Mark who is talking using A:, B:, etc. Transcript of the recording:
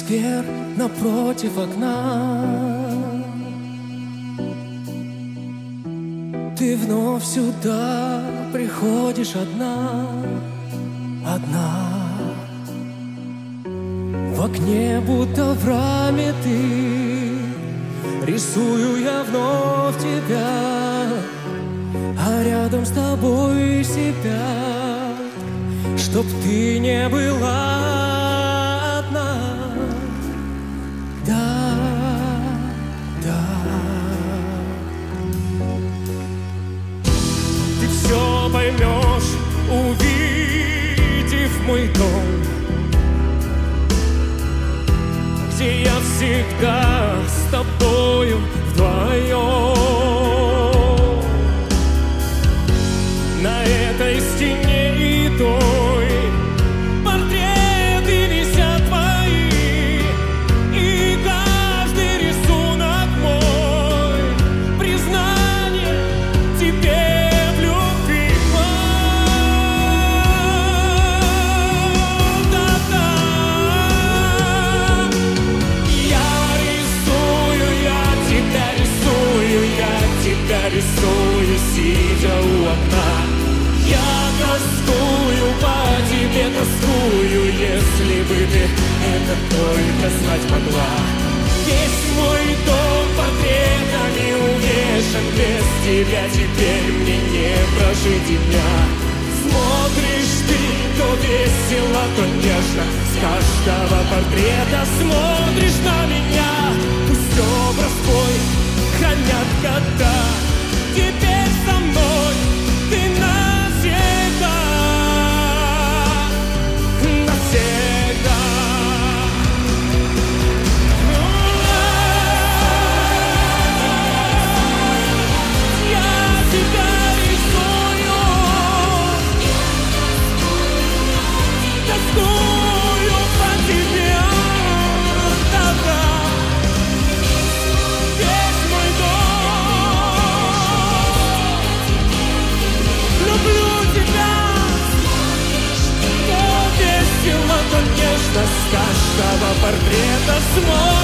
A: сквер напротив окна. Ты вновь сюда приходишь одна, одна. В окне будто в раме ты, рисую я вновь тебя, а рядом с тобой себя, чтоб ты не была одна. Да, да. Ты все поймешь, увидев мой дом, где я всегда с тобою вдвоем. На этой стене и той портреты висят твои, и каждый рисунок мой признание тебе в любви. Да-да. Я рисую, сидя у окна. Я тоскую по тебе, тоскую, если бы ты это только знать могла. Весь мой дом портретами увешан, без тебя теперь мне не прожить и дня. Смотришь ты то весело, то нежно, с каждого портрета смотришь на меня. Пусть образ твой хранят года, теперь со мной ты навсегда, навсегда. Я тебя рисую, тоскую по тебе, да-да. То нежно, с каждого портрета смотришь.